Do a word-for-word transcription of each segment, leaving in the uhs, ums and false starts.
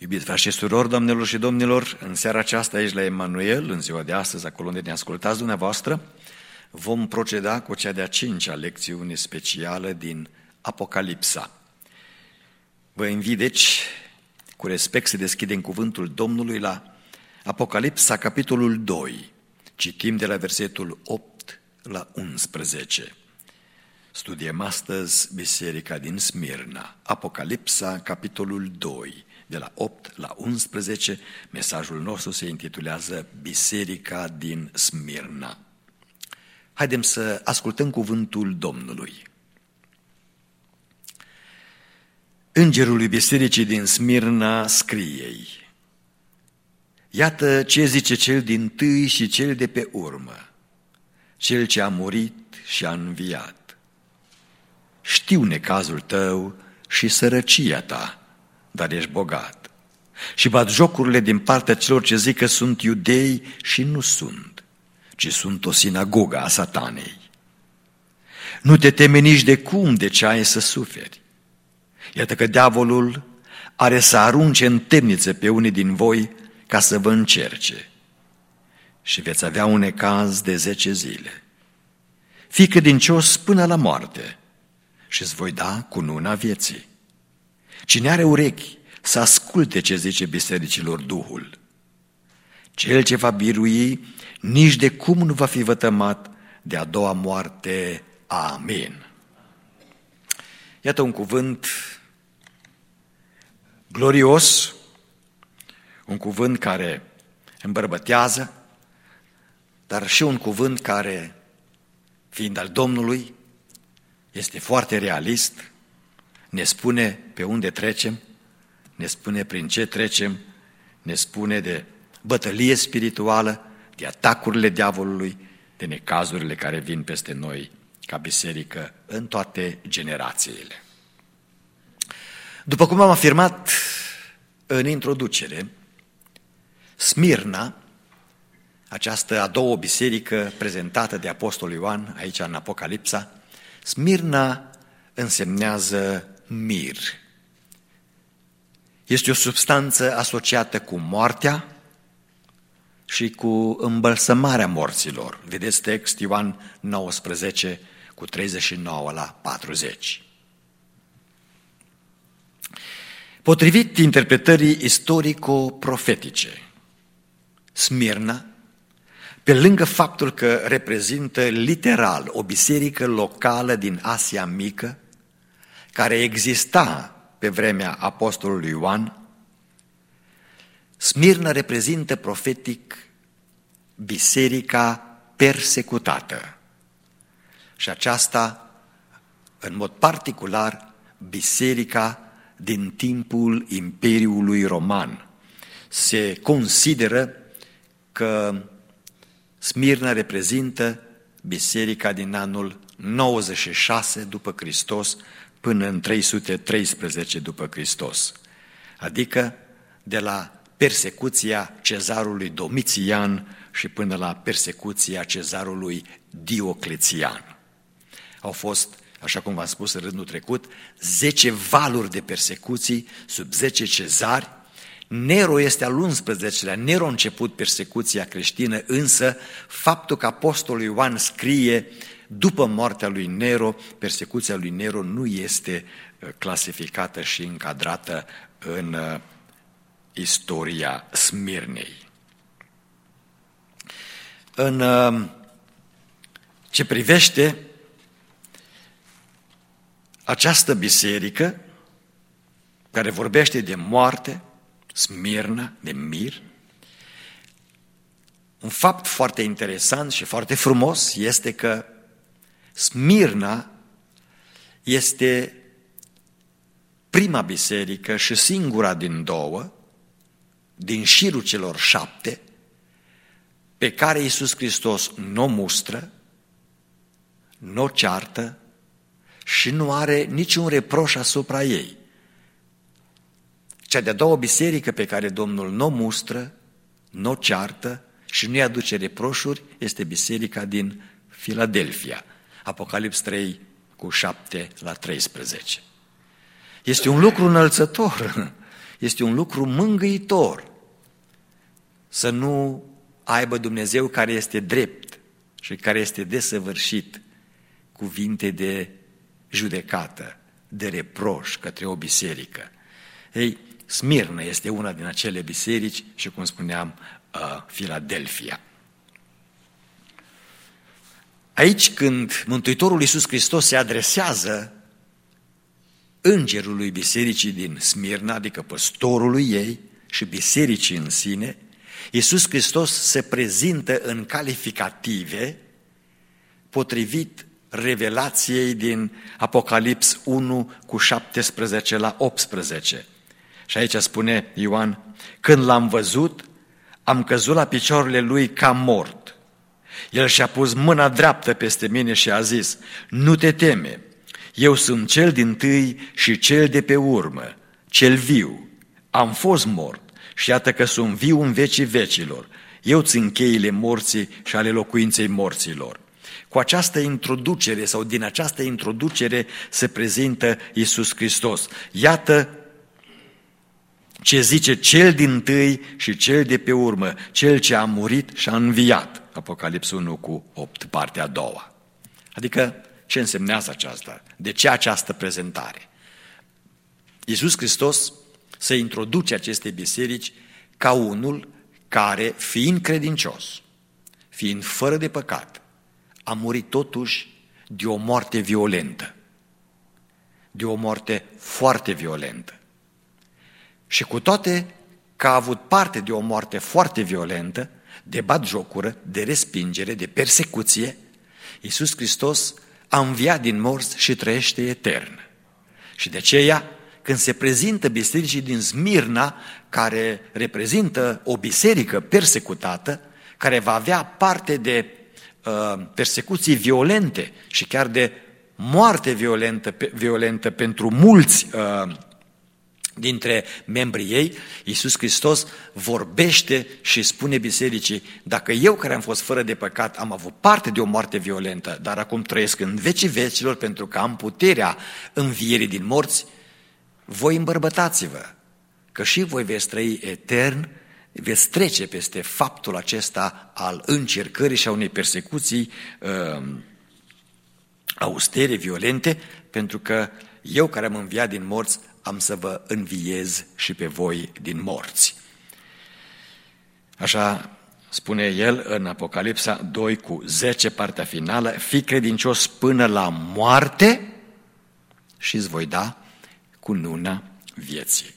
Iubiți frați și surori, doamnelor și domnilor, în seara aceasta aici la Emanuel, în ziua de astăzi, acolo unde ne ascultați dumneavoastră, vom proceda cu cea de-a cincea lecțiune specială din Apocalipsa. Vă invit, deci, cu respect să deschidem cuvântul Domnului la Apocalipsa, capitolul doi. Citim de la versetul opt la unsprezece. Studiem astăzi Biserica din Smirna. Apocalipsa, capitolul doi, de la opt la unsprezece. Mesajul nostru se intitulează Biserica din Smirna. Haidem să ascultăm cuvântul Domnului. Îngerul lui Bisericii din Smirna scrie-i: Iată ce zice cel dintâi și cel de pe urmă, cel ce a murit și a înviat. Știu necazul tău și sărăcia ta, dar ești bogat. Și bat jocurile din partea celor ce zic că sunt iudei și nu sunt, ci sunt o sinagogă a Satanei. Nu te teme nici de cum de ce ai să suferi. Iată că diavolul are să arunce în temnițe pe unii din voi ca să vă încerce. Și veți avea un necaz de zece zile. Fii credincios până la moarte și îți voi da cununa vieții. Cine are urechi să asculte ce zice bisericilor Duhul. Cel ce va birui nici de cum nu va fi vătămat de a doua moarte. Amin. Iată un cuvânt glorios, un cuvânt care îmbărbătează, dar și un cuvânt care, fiind al Domnului, este foarte realist, ne spune pe unde trecem, ne spune prin ce trecem, ne spune de bătălie spirituală, de atacurile diavolului, de necazurile care vin peste noi ca biserică în toate generațiile. După cum am afirmat în introducere, Smirna, această a doua biserică prezentată de Apostolul Ioan aici în Apocalipsa, Smirna însemnează mir. Este o substanță asociată cu moartea și cu îmbălsămarea morților. Vedeți text Ioan nouăsprezece cu treizeci și nouă la patruzeci. Potrivit interpretării istorico-profetice, Smirna, pe lângă faptul că reprezintă literal o biserică locală din Asia Mică, care exista pe vremea Apostolului Ioan, Smirna reprezintă profetic biserica persecutată. Și aceasta, în mod particular, biserica din timpul Imperiului Roman. Se consideră că Smirna reprezintă biserica din anul nouăzeci și șase după Hristos până în trei sute treisprezece după Hristos, adică de la persecuția cezarului Domitian și până la persecuția cezarului Dioclețian. Au fost, așa cum v-am spus în rândul trecut, zece valuri de persecuții sub zece cezari. Nero este al unsprezecelea, Nero a început persecuția creștină, însă faptul că Apostolul Ioan scrie după moartea lui Nero, persecuția lui Nero nu este clasificată și încadrată în istoria Smirnei. În ce privește această biserică care vorbește de moarte, Smirna, de mir, un fapt foarte interesant și foarte frumos este că Smirna este prima biserică și singura din două, din șirul celor șapte, pe care Iisus Hristos nu o mustră, nu o ceartă și nu are niciun reproș asupra ei. Cea de-a doua biserică pe care Domnul nu o mustră, nu o ceartă și nu-i aduce reproșuri este biserica din Filadelfia. Apocalips trei cu șapte la treisprezece. Este un lucru înălțător Este un lucru mângâitor să nu aibă Dumnezeu, care este drept și care este desăvârșit, cuvinte de judecată, de reproș către o biserică. Ei, Smirna este una din acele biserici și, cum spuneam, Filadelfia. Aici, când Mântuitorul Iisus Hristos se adresează îngerului bisericii din Smirna, adică păstorului ei și bisericii în sine, Iisus Hristos se prezintă în calificative potrivit revelației din Apocalips unu cu șaptesprezece la optsprezece. Și aici spune Ioan: când l-am văzut, am căzut la picioarele lui ca mort. El și-a pus mâna dreaptă peste mine și a zis: nu te teme, eu sunt cel dintâi și cel de pe urmă, cel viu. Am fost mort și iată că sunt viu în vecii vecilor. Eu țin cheile morții și ale locuinței morților. Cu această introducere sau din această introducere se prezintă Iisus Hristos. Iată ce zice cel dintâi și cel de pe urmă, cel ce a murit și a înviat. Apocalips unu cu opt, partea a doua. Adică ce însemnează aceasta? De ce această prezentare? Iisus Hristos se introduce aceste biserici ca unul care, fiind credincios, fiind fără de păcat, a murit totuși de o moarte violentă, de o moarte foarte violentă. Și cu toate că a avut parte de o moarte foarte violentă, de batjocură, de respingere, de persecuție, Iisus Hristos a înviat din morți și trăiește etern. Și de aceea, când se prezintă bisericii din Smirna, care reprezintă o biserică persecutată, care va avea parte de uh, persecuții violente și chiar de moarte violentă, violentă pentru mulți uh, dintre membrii ei, Iisus Hristos vorbește și spune bisericii: dacă eu, care am fost fără de păcat, am avut parte de o moarte violentă, dar acum trăiesc în vecii vecilor pentru că am puterea învierii din morți, voi îmbărbătați-vă, că și voi veți trăi etern, veți trece peste faptul acesta al încercării și a unei persecuții uh, austere, violente, pentru că eu, care am înviat din morți, am să vă înviez și pe voi din morți. Așa spune el în Apocalipsa doi cu zece, partea finală: fii credincios până la moarte și îți voi da cununa vieții.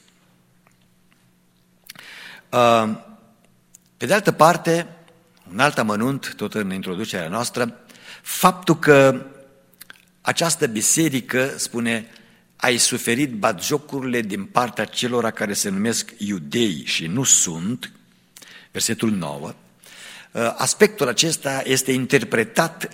Pe de altă parte, un alt amănunt, tot în introducerea noastră, faptul că această biserică, spune, ai suferit batjocurile din partea celor care se numesc iudei și nu sunt, versetul nouă, aspectul acesta este interpretat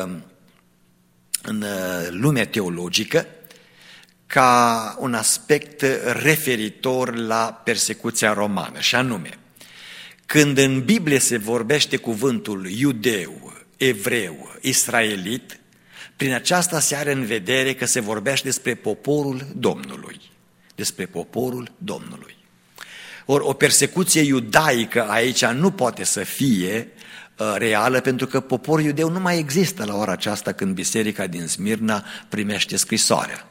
în lumea teologică ca un aspect referitor la persecuția romană, și anume, când în Biblie se vorbește cuvântul iudeu, evreu, israelit, prin aceasta se are în vedere că se vorbește despre poporul Domnului, despre poporul Domnului. Ori o persecuție iudaică aici nu poate să fie uh, reală, pentru că poporul iudeu nu mai există la ora aceasta când biserica din Smirna primește scrisoarea.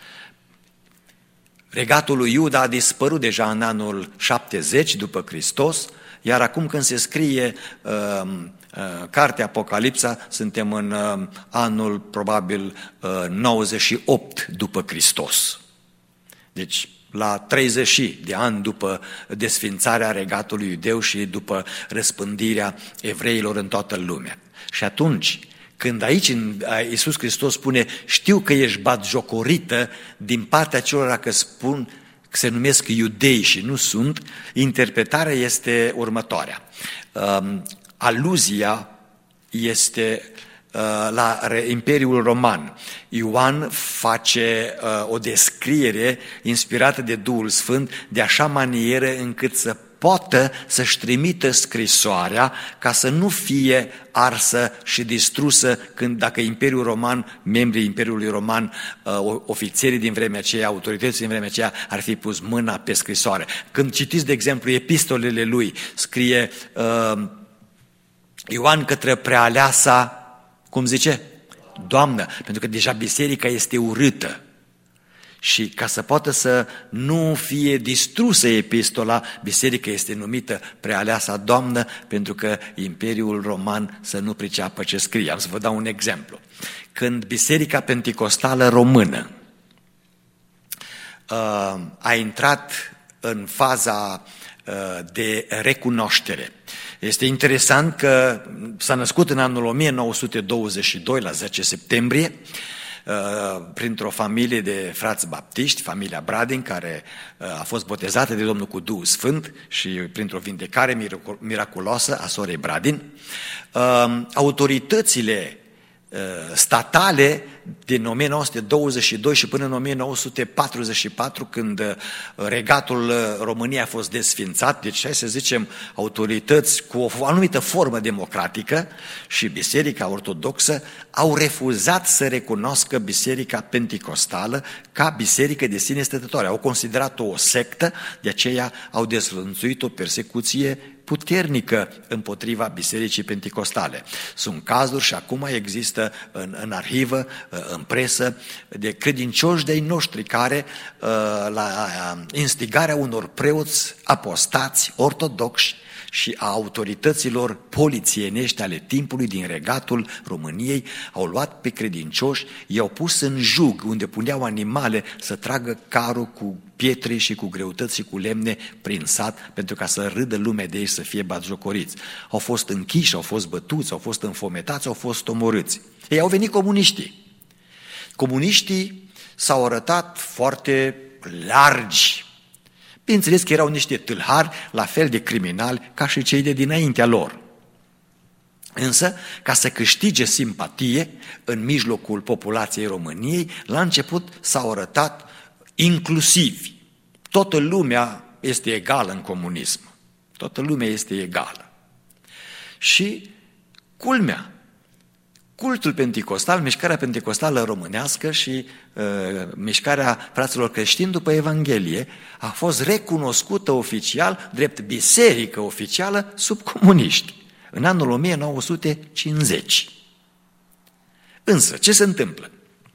Regatul lui Iuda a dispărut deja în anul șaptezeci după Hristos, iar acum când se scrie uh, uh, cartea Apocalipsa, suntem în uh, anul probabil uh, nouăzeci și opt după Hristos. Deci la treizeci de ani după desfințarea regatului iudeu și după răspândirea evreilor în toată lumea. Și atunci, când aici Iisus Hristos spune: știu că ești batjocorită din partea celor că spun că se numesc iudei și nu sunt, interpretarea este următoarea. Aluzia este la Imperiul Roman. Ioan face o descriere inspirată de Duhul Sfânt de așa manieră încât să poată să-și trimită scrisoarea ca să nu fie arsă și distrusă când, dacă Imperiul Roman, membrii Imperiului Roman, ofițerii din vremea aceea, autorității din vremea aceea ar fi pus mâna pe scrisoare. Când citiți, de exemplu, epistolele lui, scrie uh, Ioan către prealeasa, cum zice? Doamnă, pentru că deja biserica este urâtă. Și ca să poată să nu fie distrusă epistola, biserica este numită prealeasa Doamnă, pentru că Imperiul Roman să nu priceapă ce scrie. Am să vă dau un exemplu. Când Biserica Penticostală Română a intrat în faza de recunoaștere, este interesant că s-a născut în anul o mie nouă sute douăzeci și doi, la zece septembrie, printr-o familie de frați baptiști, familia Bradin, care a fost botezată de Domnul cu Duhul Sfânt și printr-o vindecare miraculoasă a sorei Bradin. Autoritățile statale din o mie nouă sute douăzeci și doi și până în o mie nouă sute patruzeci și patru, când regatul României a fost desfințat, deci hai să zicem autorități cu o anumită formă democratică și Biserica Ortodoxă au refuzat să recunoască Biserica Penticostală ca biserică de sine stătătoare. Au considerat-o o sectă, de aceea au dezvăluit o persecuție puternică împotriva Bisericii Penticostale. Sunt cazuri și acum există în, în arhivă, în presă, de credincioși de-ai noștri care, la instigarea unor preoți apostați ortodoxi și a autorităților polițienești ale timpului din regatul României, au luat pe credincioși, i-au pus în jug unde puneau animale să tragă carul cu pietre și cu greutăți și cu lemne prin sat, pentru ca să râdă lumea de ei, să fie batjocoriți. Au fost închiși, au fost bătuți, au fost înfometați, au fost omorâți. Ei, au venit comuniștii. Comuniștii s-au arătat foarte largi. Bineînțeles că erau niște tâlhari, la fel de criminali ca și cei de dinaintea lor. Însă, ca să câștige simpatie în mijlocul populației României, la început s-au arătat inclusivi. Toată lumea este egală în comunism. Toată lumea este egală. Și culmea, cultul penticostal, mișcarea penticostală românească și uh, mișcarea fraților creștini după Evanghelie a fost recunoscută oficial drept biserică oficială sub comuniști în anul o mie nouă sute cincizeci. Însă, ce se întâmplă?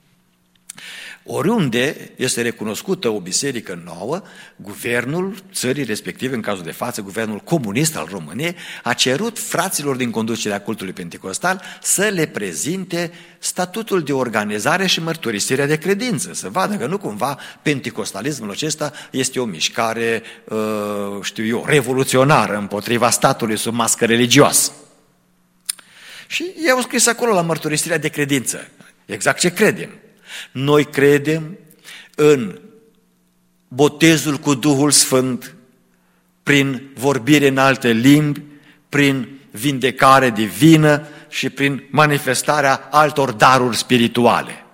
Oriunde este recunoscută o biserică nouă, guvernul țării respective, în cazul de față, guvernul comunist al României, a cerut fraților din conducerea cultului penticostal să le prezinte statutul de organizare și mărturisirea de credință, să vadă că nu cumva penticostalismul acesta este o mișcare, știu eu, revoluționară împotriva statului sub mască religioasă. Și ei au scris acolo la mărturisirea de credință, exact ce credem. Noi credem în botezul cu Duhul Sfânt, prin vorbire în alte limbi, prin vindecare divină și prin manifestarea altor daruri spirituale.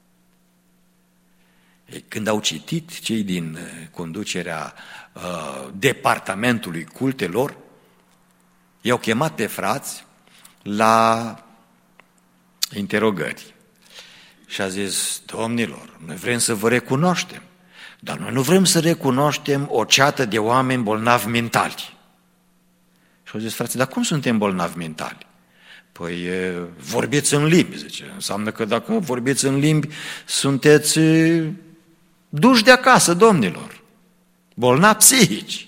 Când au citit cei din conducerea uh, departamentului cultelor, i-au chemat pe frați la interogări. Și a zis, domnilor, noi vrem să vă recunoaștem, dar noi nu vrem să recunoaștem o ceată de oameni bolnavi mentali. Și au zis, frate, dar cum suntem bolnavi mentali? Păi vorbiți în limbi, zice. Înseamnă că dacă vorbiți în limbi, sunteți duși de acasă, domnilor, bolnavi psihici.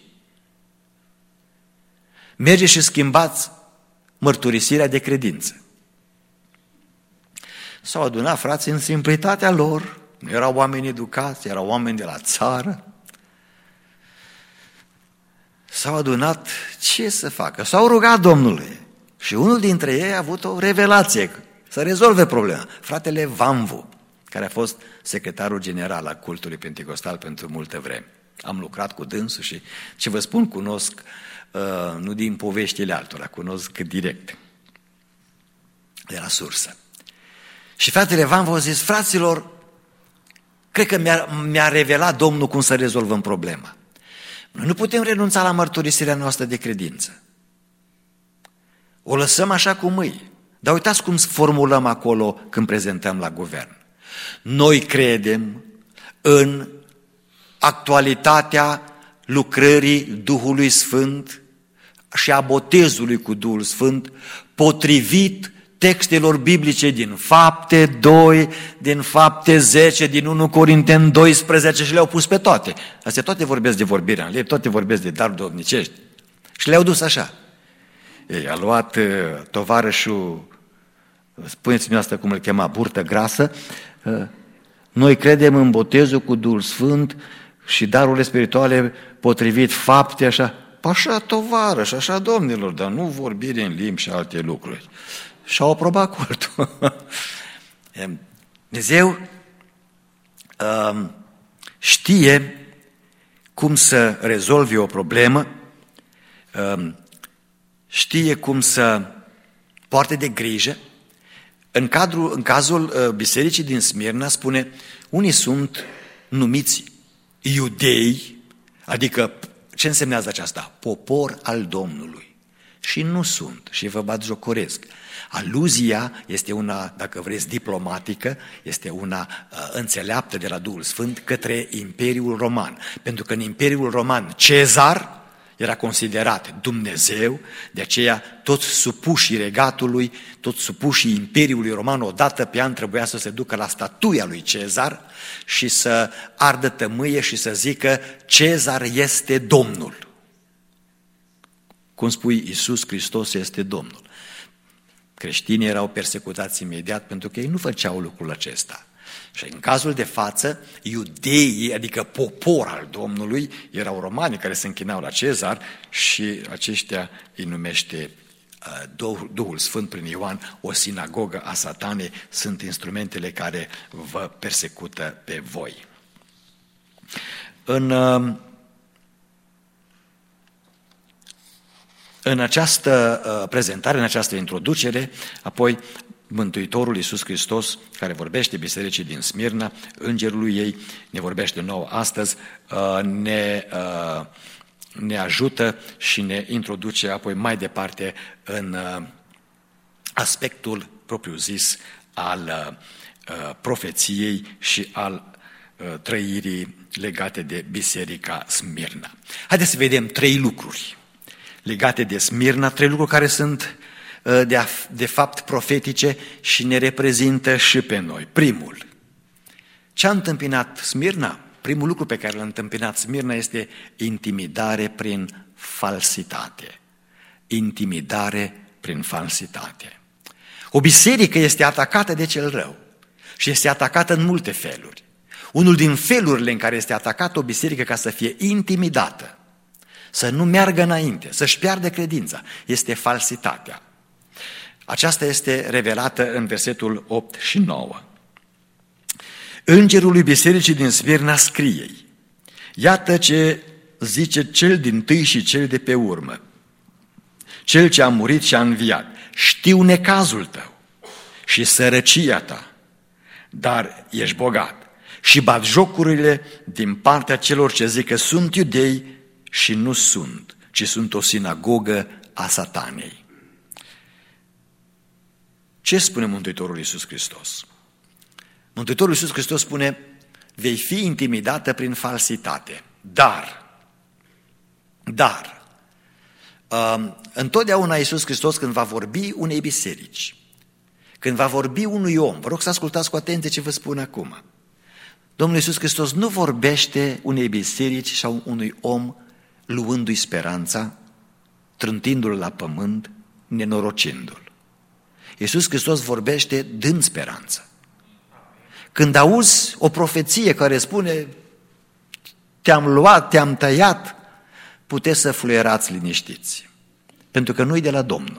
Mergeți și schimbați mărturisirea de credință. S-au adunat frații în simplitatea lor, nu erau oameni educați, erau oameni de la țară. S-au adunat, ce să facă? S-au rugat Domnului și unul dintre ei a avut o revelație să rezolve problema. Fratele Vanvu, care a fost secretarul general al cultului penticostal pentru multă vreme. Am lucrat cu dânsul și, ce vă spun, cunosc, uh, nu din poveștile altora, cunosc direct, de la sursă. Și fratele Vanvu a zis, fraților, cred că mi-a, mi-a revelat Domnul cum să rezolvăm problema. Noi nu putem renunța la mărturisirea noastră de credință. O lăsăm așa cum e. Dar uitați cum formulăm acolo când prezentăm la guvern. Noi credem în actualitatea lucrării Duhului Sfânt și a botezului cu Duhul Sfânt, potrivit textelor biblice din Fapte doi, din Fapte zece, din unu Corinteni doisprezece și le-au pus pe toate. Astea toate vorbesc de vorbirea în limbi, toate vorbesc de daruri duhovnicești. Și le-au dus așa. Ei, a luat uh, tovarășul, spuneți-mi asta cum îl chema, burtă grasă, uh, noi credem în botezul cu Duhul Sfânt și darurile spirituale potrivit Fapte, așa. Așa, tovarăș, așa, domnilor, dar nu vorbire în limbi și alte lucruri. Și-au aprobat cultul. Dumnezeu uh, știe cum să rezolve o problemă, uh, știe cum să poarte de grijă. În, cadrul, în cazul uh, bisericii din Smirna spune, unii sunt numiți iudei, adică ce însemnează aceasta? Popor al Domnului. Și nu sunt, și vă batjocoresc. Aluzia este una, dacă vreți, diplomatică, este una uh, înțeleaptă de la Duhul Sfânt către Imperiul Roman. Pentru că în Imperiul Roman Cezar era considerat Dumnezeu, de aceea toți supușii regatului, toți supușii Imperiului Roman, odată pe an trebuia să se ducă la statuia lui Cezar și să ardă tămâie și să zică Cezar este Domnul. Cum spui, Iisus Hristos este Domnul. Creștinii erau persecutați imediat pentru că ei nu făceau lucrul acesta. Și în cazul de față, iudeii, adică popor al Domnului, erau romani care se închinau la Cezar și aceștia îi numește uh, Duhul Sfânt prin Ioan o sinagogă a Satanei, sunt instrumentele care vă persecută pe voi. În, uh, în această uh, prezentare, în această introducere, apoi Mântuitorul Iisus Hristos, care vorbește bisericii din Smirna, îngerului ei, ne vorbește nouă astăzi, ne, ne ajută și ne introduce apoi mai departe în aspectul propriu-zis al profeției și al trăirii legate de biserica Smirna. Haideți să vedem trei lucruri legate de Smirna, trei lucruri care sunt De, a, de fapt profetice și ne reprezintă și pe noi. Primul, ce a întâmpinat Smirna? Primul lucru pe care l-a întâmpinat Smirna este intimidare prin falsitate. Intimidare prin falsitate. O biserică este atacată de cel rău și este atacată în multe feluri. Unul din felurile în care este atacată o biserică ca să fie intimidată, să nu meargă înainte, să-și piardă credința, este falsitatea. Aceasta este revelată în versetul opt și nouă. Îngerul lui bisericii din Smirna scrie: iată ce zice cel dintâi și cel de pe urmă, cel ce a murit și a înviat. Știu necazul tău și sărăcia ta, dar ești bogat. Și batjocurile din partea celor ce zic că sunt iudei și nu sunt, ci sunt o sinagogă a Satanei. Ce spune Mântuitorul Iisus Hristos? Mântuitorul Iisus Hristos spune, vei fi intimidată prin falsitate, dar, dar, uh, întotdeauna Iisus Hristos când va vorbi unei biserici, când va vorbi unui om, vă rog să ascultați cu atenție ce vă spun acum, Domnul Iisus Hristos nu vorbește unei biserici sau unui om luându-i speranța, trântindu-l la pământ, nenorocindu-l. Iisus Hristos vorbește dând speranță. Când auzi o profeție care spune te-am luat, te-am tăiat, puteți să fluierați liniștiți. Pentru că nu-i de la Domnul.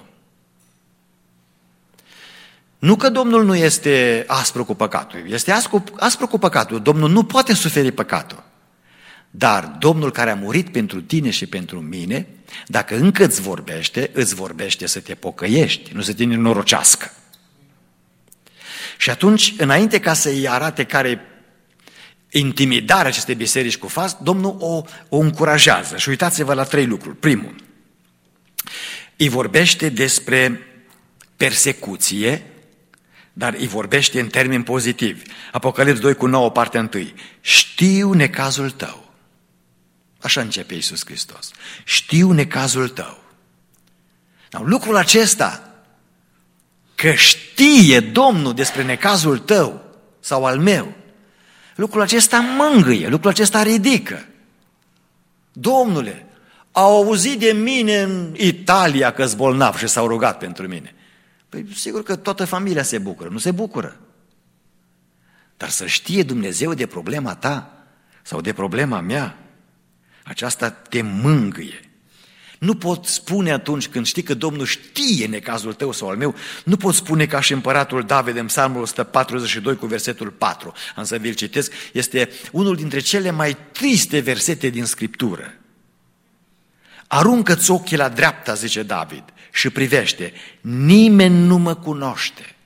Nu că Domnul nu este aspru cu păcatul, este aspru, aspru cu păcatul. Domnul nu poate suferi păcatul. Dar Domnul care a murit pentru tine și pentru mine, dacă încă îți vorbește, îți vorbește să te pocăiești, nu să te nenorocească. Și atunci, înainte ca să-i arate care intimidarea acestei biserici cu fast, Domnul o, o încurajează. Și uitați-vă la trei lucruri. Primul, îi vorbește despre persecuție, dar îi vorbește în termeni pozitivi. Apocalips doi cu nouă, partea întâi. Știu necazul tău. Așa începe Iisus Hristos. Știu necazul tău. Lucrul acesta, că știe Domnul despre necazul tău sau al meu, lucrul acesta mângâie, lucrul acesta ridică. Domnule, au auzit de mine în Italia că-s bolnav și s-au rugat pentru mine. Păi sigur că toată familia se bucură, nu se bucură. Dar să știe Dumnezeu de problema ta sau de problema mea, aceasta te mângâie. Nu pot spune atunci când știi că Domnul știe necazul tău sau al meu, nu pot spune ca și împăratul David în Psalmul o sută patruzeci și doi cu versetul patru. Am să vi-l citesc, este unul dintre cele mai triste versete din Scriptură. Aruncă-ți ochii la dreapta, zice David, și privește, nimeni nu mă cunoaște.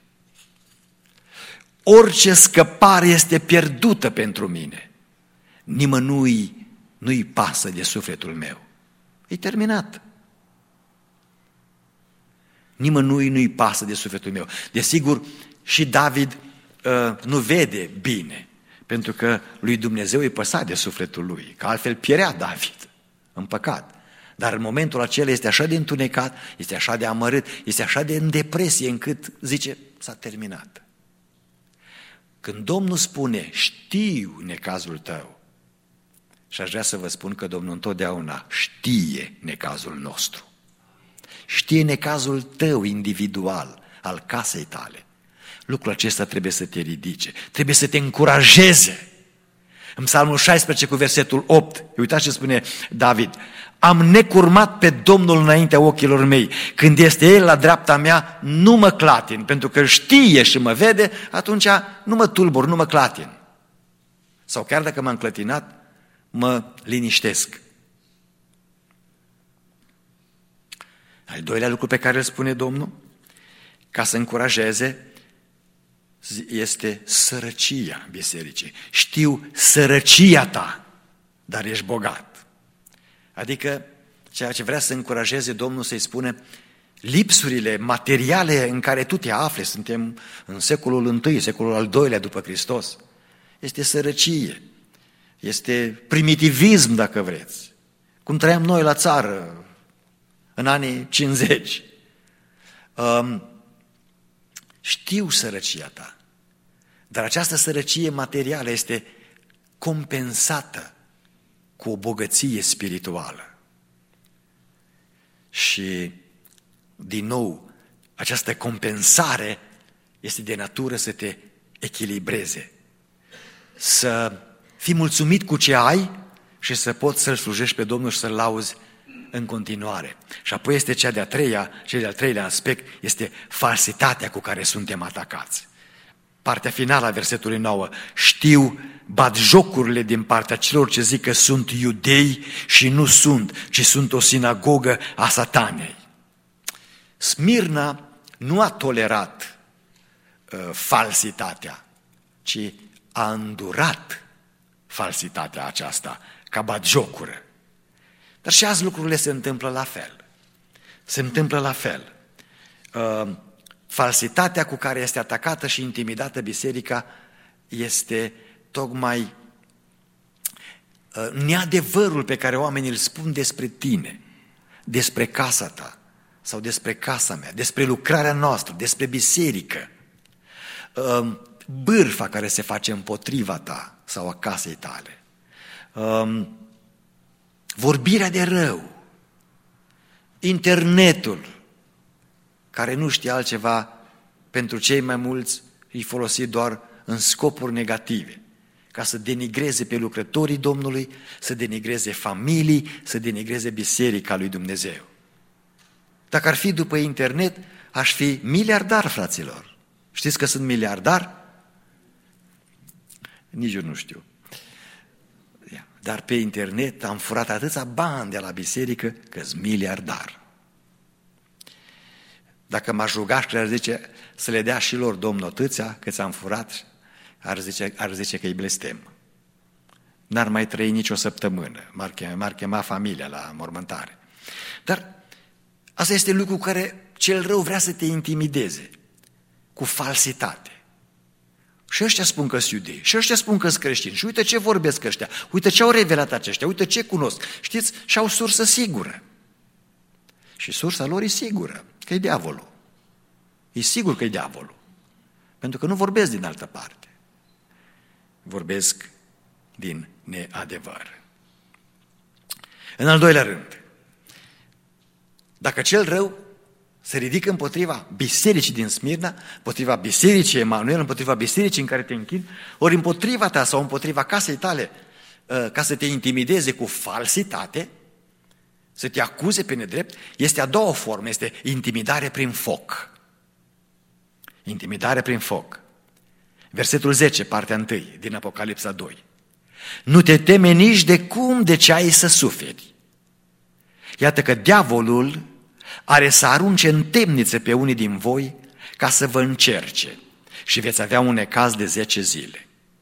Orice scăpare este pierdută pentru mine. Nimănui nu-i pasă de sufletul meu. E terminat. Nimănui nu-i pasă de sufletul meu. Desigur, și David uh, nu vede bine, pentru că lui Dumnezeu îi păsa de sufletul lui, că altfel pierea David în păcat. Dar în momentul acela este așa de întunecat, este așa de amărât, este așa de în depresie încât zice, s-a terminat. Când Domnul spune, știu necazul tău, și aș vrea să vă spun că Domnul întotdeauna știe necazul nostru. Știe necazul tău individual, al casei tale. Lucrul acesta trebuie să te ridice, trebuie să te încurajeze. În Psalmul șaisprezece cu versetul opt, uitați ce spune David, am necurmat pe Domnul înaintea ochilor mei. Când este El la dreapta mea, nu mă clatin, pentru că știe și mă vede, atunci nu mă tulbur, nu mă clatin. Sau chiar dacă m-am clătinat, mă liniștesc. Al doilea lucru pe care îl spune Domnul, ca să încurajeze, este sărăcia bisericii. Știu sărăcia ta, dar ești bogat. Adică ceea ce vrea să încurajeze Domnul să-i spune, lipsurile materiale în care tu te afli, suntem în secolul întâi, secolul al doilea după Hristos, este sărăcie. Este primitivism, dacă vreți. Cum trăiam noi la țară în anii cincizeci. Um, știu sărăcia ta, dar această sărăcie materială este compensată cu o bogăție spirituală. Și, din nou, această compensare este de natură să te echilibreze, să fii mulțumit cu ce ai și să poți să-L slujești pe Domnul și să-L lauzi în continuare. Și apoi este cea de-a treia, cel de-al treilea aspect, este falsitatea cu care suntem atacați. Partea finală a versetului nouă, știu batjocurile din partea celor ce zic că sunt iudei și nu sunt, ci sunt o sinagogă a satanei. Smirna nu a tolerat uh, falsitatea, ci a îndurat falsitatea aceasta ca batjocură. Dar și azi lucrurile se întâmplă la fel. Se întâmplă la fel. Uh, falsitatea cu care este atacată și intimidată biserica este tocmai uh, neadevărul pe care oamenii îl spun despre tine, despre casa ta sau despre casa mea, despre lucrarea noastră, despre biserică. Uh, bârfa care se face împotriva ta sau a casei tale. Uh, vorbirea de rău, internetul, care nu știe altceva, pentru cei mai mulți îi folosi doar în scopuri negative, ca să denigreze pe lucrătorii Domnului, să denigreze familii, să denigreze biserica lui Dumnezeu. Dacă ar fi după internet, aș fi miliardar, fraților. Știți că sunt miliardar? Nici eu nu știu. Dar pe internet am furat atâția bani de la biserică că-s miliardar. Dacă m-aș ruga și ar zice să le dea și lor Domnul atâția că ți-am furat, ar zice, ar zice că îi blestem. n-ar mai trăi nicio săptămână, m-ar chema, m-ar chema familia la mormântare. Dar asta este lucru care cel rău vrea să te intimideze cu falsitate. Și ăștia spun că-s iudei, și ăștia spun că-s creștini, și uite ce vorbesc ăștia, uite ce au revelat aceștia, uite ce cunosc. Știți, și-au sursă sigură. Și sursa lor e sigură, că e diavolul. E sigur că e diavolul. Pentru că nu vorbesc din altă parte. Vorbesc din neadevăr. În al doilea rând, dacă cel rău se ridică împotriva bisericii din Smirna, împotriva bisericii Emanuel, împotriva bisericii în care te închini, ori împotriva ta sau împotriva casei tale, ca să te intimideze cu falsitate, să te acuze pe nedrept, este a doua formă, este intimidare prin foc. Intimidare prin foc. Versetul zece, partea întâi din Apocalipsa doi. Nu te teme nici de cum de ce ai să suferi. Iată că diavolul are să arunce în temnițe pe unii din voi ca să vă încerce și veți avea un necaz de zece zile.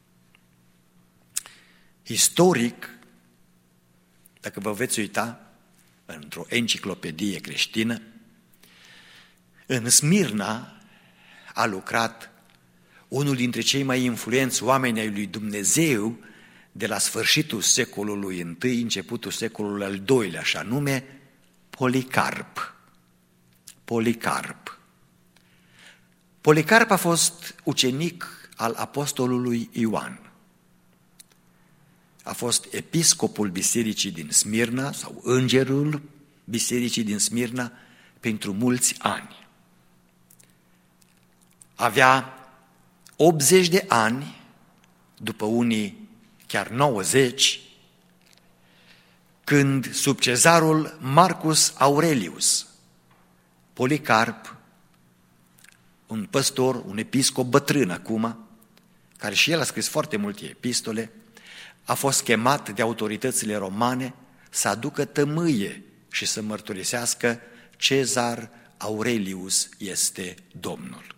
Istoric, dacă vă veți uita într-o enciclopedie creștină, în Smirna a lucrat unul dintre cei mai influenți oameni ai lui Dumnezeu de la sfârșitul secolului întâi, începutul secolului al doilea, și anume Policarp. Policarp. Policarp a fost ucenic al apostolului Ioan. A fost episcopul bisericii din Smirna sau îngerul bisericii din Smirna pentru mulți ani. Avea optzeci de ani, după unii chiar nouăzeci, când sub cezarul Marcus Aurelius, Policarp, un păstor, un episcop bătrân acum, care și el a scris foarte multe epistole, a fost chemat de autoritățile romane să aducă tămâie și să mărturisească: Cezar Aurelius este Domnul.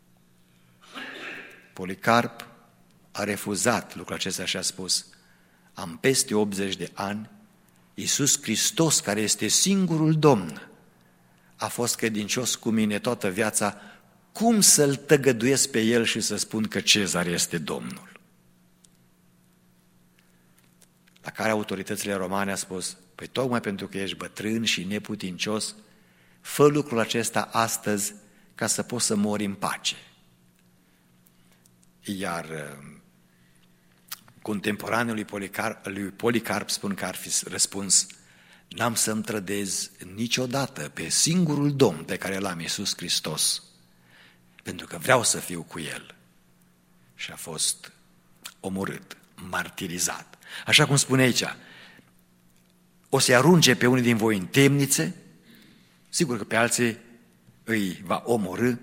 Policarp a refuzat lucrul acesta și a spus: am peste optzeci de ani, Iisus Hristos, care este singurul Domn, a fost credincios cu mine toată viața, cum să-L tăgăduiesc pe El și să spun că Cezar este Domnul? La care autoritățile romane a spus: păi tocmai pentru că ești bătrân și neputincios, fă lucrul acesta astăzi ca să poți să mori în pace. Iar contemporaneul lui Policarp, lui Policarp spun că ar fi răspuns: n-am să-mi trădez niciodată pe singurul Domn pe care l-am, Iisus Hristos, pentru că vreau să fiu cu El. Și a fost omorât, martirizat. Așa cum spune aici, o să-i arunce pe unii din voi în temnițe, sigur că pe alții îi va omorî,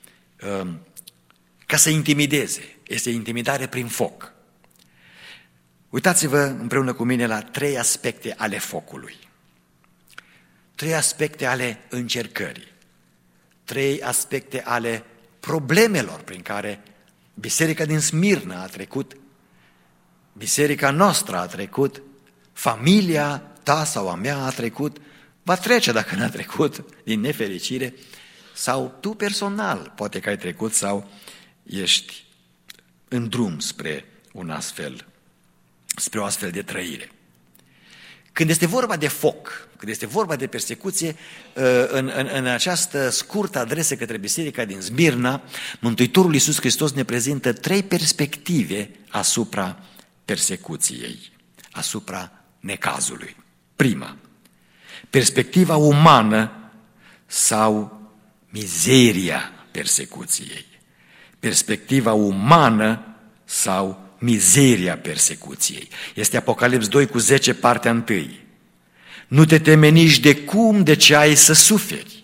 ca să intimideze. Este intimidare prin foc. Uitați-vă împreună cu mine la trei aspecte ale focului. Trei aspecte ale încercării. Trei aspecte ale problemelor prin care biserica din Smirna a trecut, biserica noastră a trecut, familia ta sau a mea a trecut, va trece dacă n-a trecut, din nefericire, sau tu personal poate că ai trecut sau ești în drum spre un astfel, spre o astfel de trăire. Când este vorba de foc, când este vorba de persecuție, în, în, în această scurtă adresă către biserica din Smirna, Mântuitorul Iisus Hristos ne prezintă trei perspective asupra persecuției, asupra necazului. Prima, perspectiva umană sau mizeria persecuției. Perspectiva umană sau mizeria persecuției. Este Apocalips doi cu zece, partea întâi. Nu te teme nici de cum de ce ai să suferi.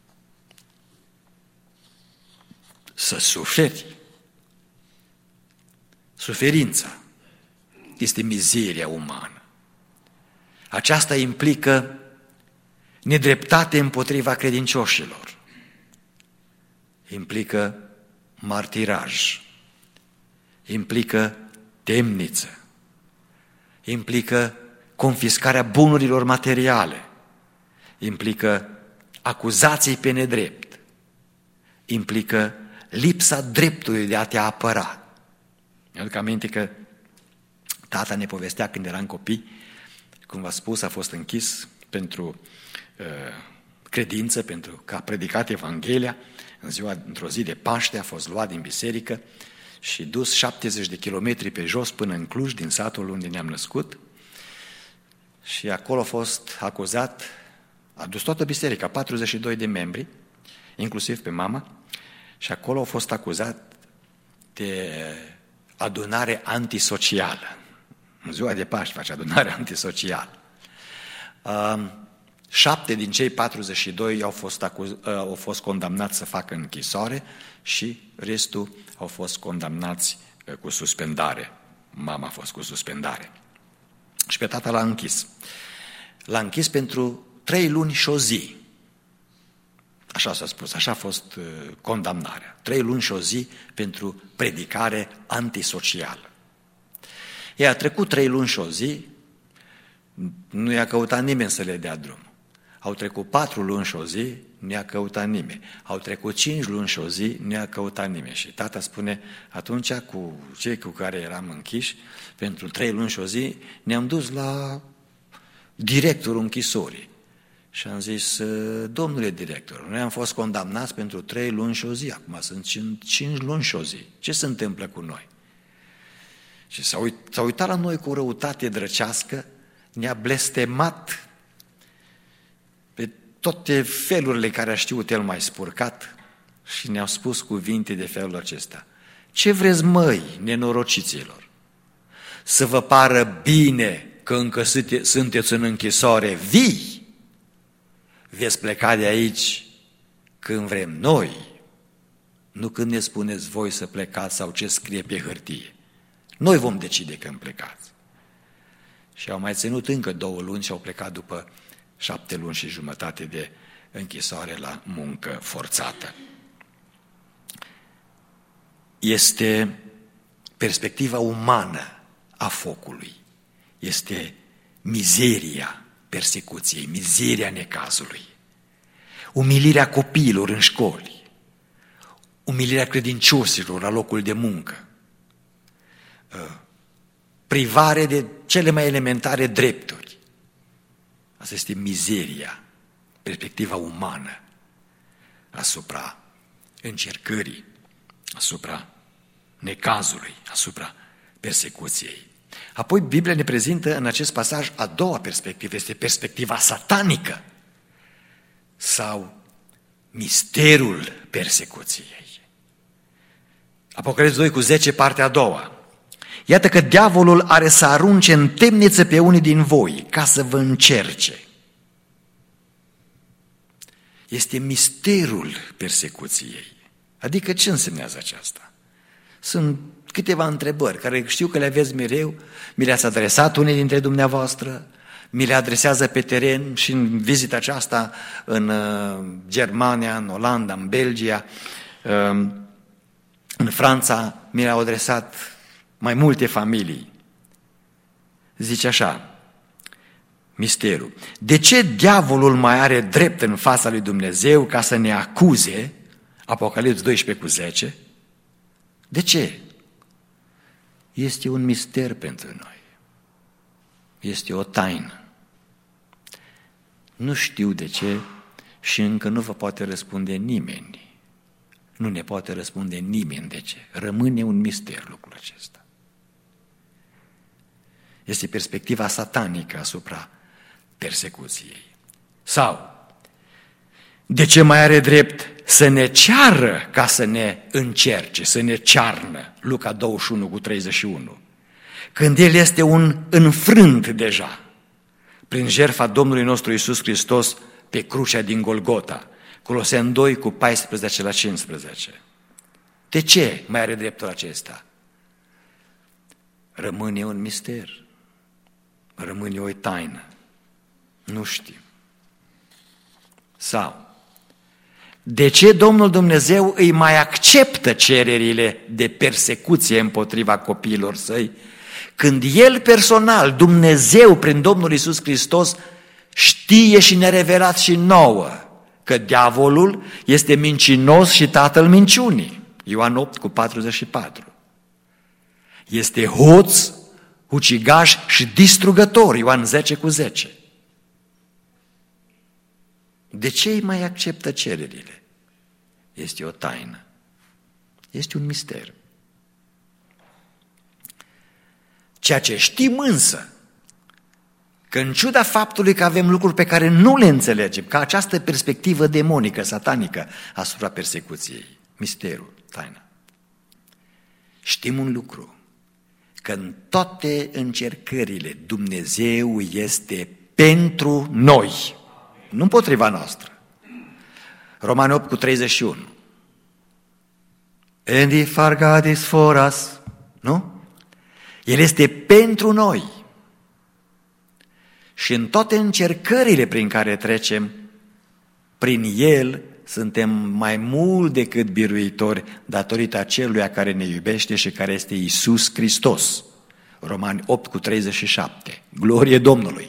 Să suferi. Suferința este mizeria umană. Aceasta implică nedreptate împotriva credincioșilor. Implică martiraj. Implică temniță. implică confiscarea bunurilor materiale, implică acuzații pe nedrept, implică lipsa dreptului de a te apăra. Mi-aduc aminte că tata ne povestea când eram copii, cum v-a spus, a fost închis pentru uh, credință, pentru că a predicat Evanghelia. În ziua, într-o zi de Paște a fost luat din biserică și dus șaptezeci de kilometri pe jos până în Cluj, din satul unde ne-am născut. Și acolo a fost acuzat, a dus toată biserica, patruzeci și doi de membri, inclusiv pe mama, și acolo a fost acuzat de adunare antisocială. În ziua de Paște face adunare antisocială. Uh, șapte din cei patruzeci și doi au fost, acuz, uh, au fost condamnați să facă închisoare și restul au fost condamnați uh, cu suspendare. Mama a fost cu suspendare. Și pe tata l-a închis. L-a închis pentru trei luni și o zi. Așa s-a spus, așa a fost uh, condamnarea. Trei luni și o zi pentru predicare antisocială. Ei, a trecut trei luni și o zi, nu i-a căutat nimeni să le dea drum. Au trecut patru luni și o zi, nu i-a căutat nimeni. Au trecut cinci luni și o zi, nu i-a căutat nimeni. Și tata spune, atunci cu cei cu care eram închiși, pentru trei luni și o zi, ne-am dus la directorul închisorii. Și am zis, domnule director, noi am fost condamnați pentru trei luni și o zi, acum sunt cinci luni și o zi. Ce se întâmplă cu noi? Și s-a uit, s-a uitat la noi cu o răutate drăcească, ne-a blestemat pe toate felurile care a știut el mai spurcat și ne-au spus cuvinte de felul acesta. Ce vreți, măi, nenorociților? Să vă pară bine că încă sunteți în închisoare vii? Veți pleca de aici când vrem noi, nu când ne spuneți voi să plecați sau ce scrie pe hârtie. Noi vom decide când plecați. Și au mai ținut încă două luni și au plecat după șapte luni și jumătate de închisoare la muncă forțată. Este perspectiva umană a focului. Este mizeria persecuției, mizeria necazului, umilirea copiilor în școli, umilirea credincioșilor la locul de muncă, privare de cele mai elementare drepturi. Asta este mizeria, perspectiva umană asupra încercării, asupra necazului, asupra persecuției. Apoi Biblia ne prezintă în acest pasaj a doua perspectivă, este perspectiva satanică sau misterul persecuției. Apocalipsa doi cu zece, partea a doua. Iată că diavolul are să arunce în temniță pe unii din voi ca să vă încerce. Este misterul persecuției. Adică ce însemnează aceasta? Sunt câteva întrebări care știu că le aveți mereu, mi le-ați adresat unii dintre dumneavoastră, mi le adresează pe teren și în vizita aceasta în Germania, în Olanda, în Belgia, în Franța, mi le-au adresat mai multe familii. Zice așa, misterul. De ce diavolul mai are drept în fața lui Dumnezeu ca să ne acuze? Apocalipsa doisprezece cu zece. De ce? Este un mister pentru noi. Este o taină. Nu știu de ce și încă nu vă poate răspunde nimeni. Nu ne poate răspunde nimeni de ce. Rămâne un mister lucrul acesta. Este perspectiva satanică asupra persecuției. Sau, de ce mai are drept să ne ceară ca să ne încerce, să ne cearnă? Luca douăzeci și unu cu treizeci și unu. Când El este un înfrânt deja, prin jertfa Domnului nostru Iisus Hristos pe crucea din Golgota. Coloseni doi cu paisprezece la cincisprezece. De ce mai are dreptul acesta? Rămâne un mister. Rămâne o taină. Nu știm. Sau, de ce Domnul Dumnezeu îi mai acceptă cererile de persecuție împotriva copiilor săi Când El personal, Dumnezeu prin Domnul Iisus Hristos, știe și ne-a revelat și nouă că diavolul este mincinos și tatăl minciunii. Ioan opt cu patruzeci și patru. Este hoț, ucigaș și distrugător. Ioan zece cu zece. De ce îi mai acceptă cererile? Este o taină. Este un mister. Ceea ce știm însă, că în ciuda faptului că avem lucruri pe care nu le înțelegem, ca această perspectivă demonică, satanică asupra persecuției, misterul, taina, știm un lucru, că în toate încercările Dumnezeu este pentru noi, nu împotriva noastră. Romani opt cu treizeci și unu. And if our God is for us, nu? El este pentru noi. Și în toate încercările prin care trecem, prin El suntem mai mult decât biruitori datorită aceluia care ne iubește și care este Iisus Hristos. Romani opt cu treizeci și șapte. Glorie Domnului!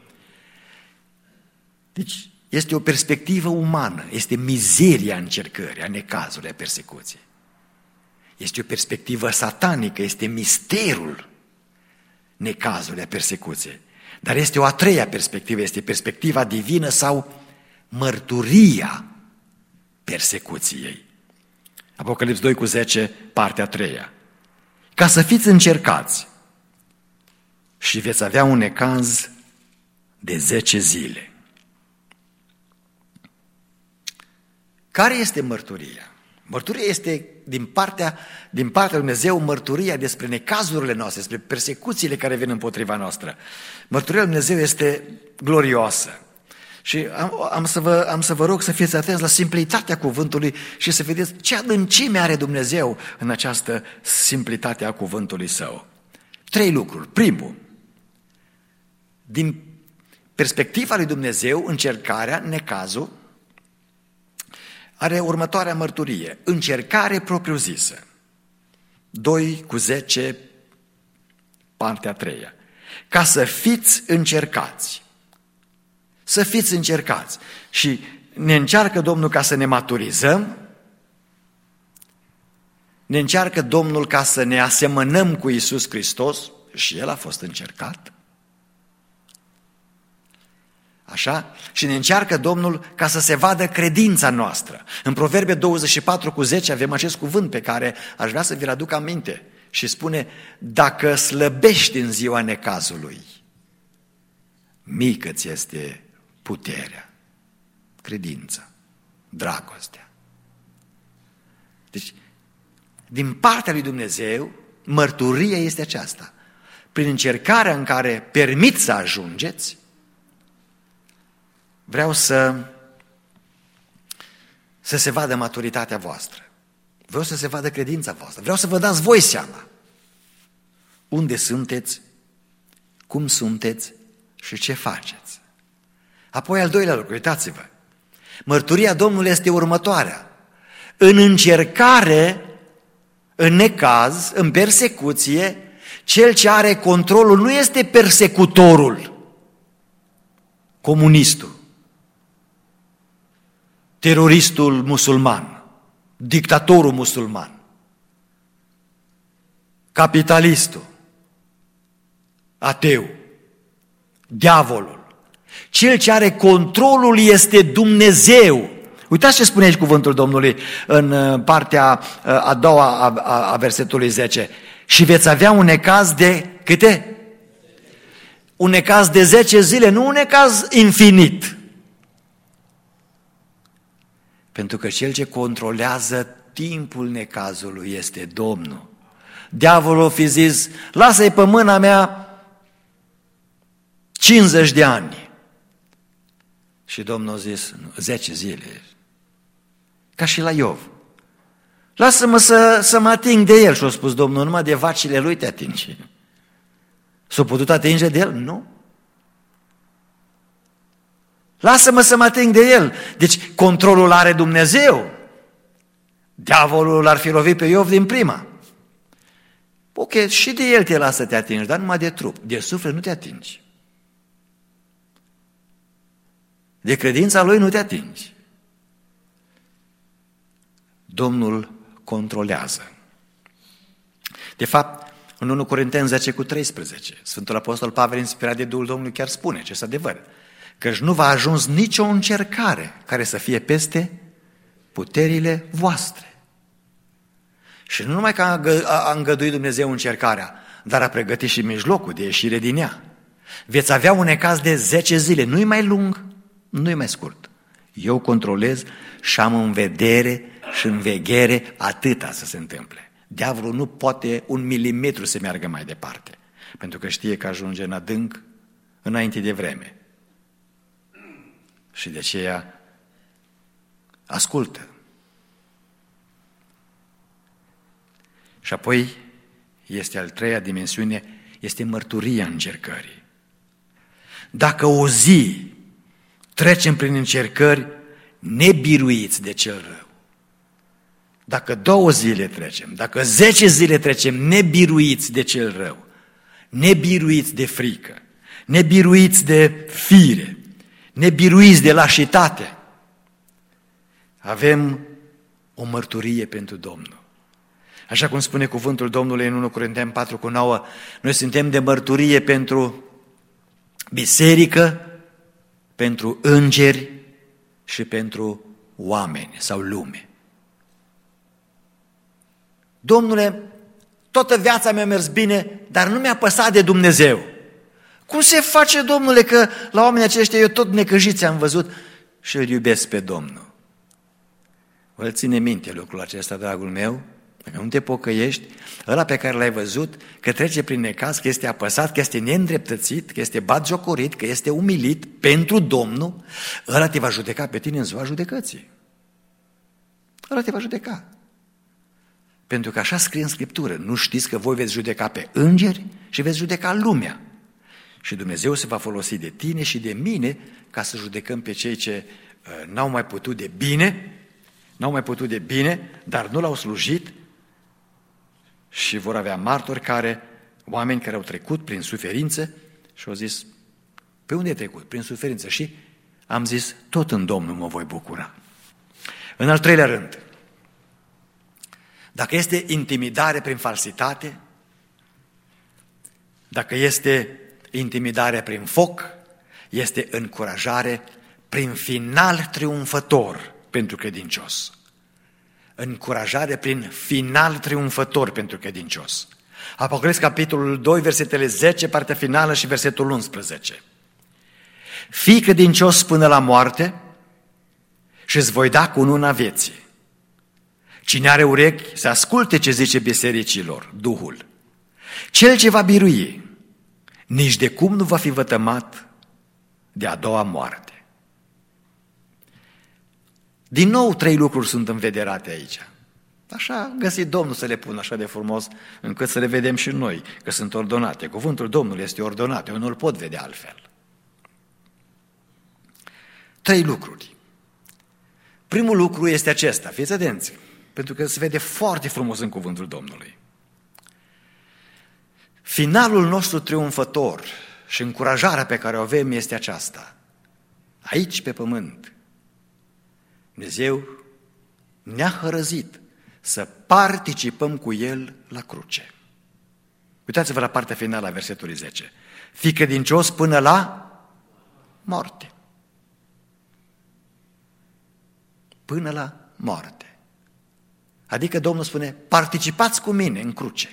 Deci este o perspectivă umană, este mizeria încercării, a necazului, a persecuției. Este o perspectivă satanică, este misterul necazului, a persecuției. Dar este o a treia perspectivă, este perspectiva divină sau mărturia persecuției. Apocalips doi cu zece, partea a treia. Ca să fiți încercați și veți avea un necaz de zece zile. Care este mărturia? Mărturia este din partea, din partea lui Dumnezeu, mărturia despre necazurile noastre, despre persecuțiile care vin împotriva noastră. Mărturia lui Dumnezeu este glorioasă. Și am, am, să vă, am să vă rog să fiți atenți la simplitatea cuvântului și să vedeți ce adâncime are Dumnezeu în această simplitate a cuvântului Său. Trei lucruri. Primul, din perspectiva lui Dumnezeu, încercarea, necazul, are următoarea mărturie, încercare propriu-zisă. doi cu zece, partea a treia. Ca să fiți încercați. Să fiți încercați. Și ne încearcă Domnul ca să ne maturizăm, ne încearcă Domnul ca să ne asemănăm cu Iisus Hristos, și El a fost încercat. Așa? Și ne încearcă Domnul ca să se vadă credința noastră. În Proverbe douăzeci și patru cu zece avem acest cuvânt pe care aș vrea să vi-l aduc aminte. Și spune, dacă slăbești în ziua necazului, mică ți este puterea, credința, dragostea. Deci, din partea lui Dumnezeu, mărturia este aceasta. Prin încercarea în care permit să ajungeți, vreau să, să se vadă maturitatea voastră. Vreau să se vadă credința voastră. Vreau să vă dați voi seama unde sunteți, cum sunteți și ce faceți. Apoi al doilea lucru, uitați-vă. Mărturia Domnului este următoarea. În încercare, în necaz, în persecuție, cel ce are controlul nu este persecutorul, comunistul, teroristul musulman, dictatorul musulman, capitalistul, ateu, diavolul. Cel ce are controlul este Dumnezeu. Uitați ce spune aici cuvântul Domnului în partea a doua a versetului zece. Și veți avea un necaz de câte? Un necaz de zece zile, nu un necaz infinit. Pentru că cel ce controlează timpul necazului este Domnul. Diavolul fi zis, lasă-i pe mâna mea cincizeci de ani. Și Domnul a zis, zece zile. Ca și la Iov. Lasă-mă să, să mă ating de el. Și a spus Domnul, numai de vacile lui te atingi. S-a putut atinge de el? Nu. Lasă-mă să mă ating de el. Deci controlul are Dumnezeu. Diavolul ar fi lovit pe Iov din prima. Ok, și de El te lasă să te atingi, dar numai de trup. De suflet nu te atingi. De credința Lui nu te atingi. Domnul controlează. De fapt, în unu Corinteni zece cu treisprezece, Sfântul Apostol Pavel, inspirat de Duhul Domnului, chiar spune acest adevăr, căci nu v-a ajuns nicio încercare care să fie peste puterile voastre. Și nu numai că a îngăduit Dumnezeu încercarea, dar a pregătit și mijlocul de ieșire din ea. Veți avea un necaz de zece zile, nu-i mai lung, nu-i mai scurt. Eu controlez și am în vedere și în veghere atâta să se întâmple. Diavolul nu poate un milimetru să meargă mai departe, pentru că știe că ajunge în adânc înainte de vreme. Și de aceea ascultă. Și apoi este al treia dimensiune, este mărturia încercării. Dacă o zi trecem prin încercări nebiruiți de cel rău, dacă două zile trecem, dacă zece zile trecem nebiruiți de cel rău, nebiruiți de frică, nebiruiți de fire, nebiruiți de lașitate, avem o mărturie pentru Domnul. Așa cum spune cuvântul Domnului în unu Corinteni patru cu nouă, noi suntem de mărturie pentru biserică, pentru îngeri și pentru oameni sau lume. Domnule, toată viața mi-a mers bine, dar nu mi-a păsat de Dumnezeu. Cum se face, Domnule, că la oamenii aceștia eu tot necăjiți am văzut și îl iubesc pe Domnul? Vă ține minte lucrul acesta, dragul meu? Dacă nu te pocăiești, ăla pe care l-ai văzut, că trece prin necaz, că este apăsat, că este neîndreptățit, că este batjocorit, că este umilit pentru Domnul, ăla te va judeca pe tine în ziua judecății. Ăla te va judeca. Pentru că așa scrie în Scriptură, nu știți că voi veți judeca pe îngeri și veți judeca lumea. Și Dumnezeu se va folosi de tine și de mine ca să judecăm pe cei ce uh, n-au mai putut de bine, n-au mai putut de bine, dar nu l-au slujit și vor avea martori care, oameni care au trecut prin suferință și au zis, pe unde ai trecut? Prin suferință. Și am zis, tot în Domnul mă voi bucura. În al treilea rând, dacă este intimidare prin falsitate, dacă este intimidare prin foc, este încurajare prin final triumfător pentru credincios. Încurajare prin final triumfător pentru credincios. Apocalipsa, capitolul doi, versetele zece, partea finală și versetul unsprezece. Fii credincios până la moarte și îți voi da cununa vieții. Cine are urechi să asculte ce zice bisericilor Duhul. Cel ce va birui, nici de cum nu va fi vătămat de a doua moarte. Din nou trei lucruri sunt învederate aici. Așa găsit Domnul să le pună așa de frumos, încât să le vedem și noi, că sunt ordonate. Cuvântul Domnului este ordonat, eu nu-l pot vedea altfel. Trei lucruri. Primul lucru este acesta, fiți atenți, pentru că se vede foarte frumos în cuvântul Domnului. Finalul nostru triumfător și încurajarea pe care o avem este aceasta. Aici pe pământ, Dumnezeu ne-a hărăzit să participăm cu El la cruce. Uitați-vă la partea finală a versetului zece. Fii credincios până la moarte. Până la moarte. Adică Domnul spune, participați cu mine în cruce.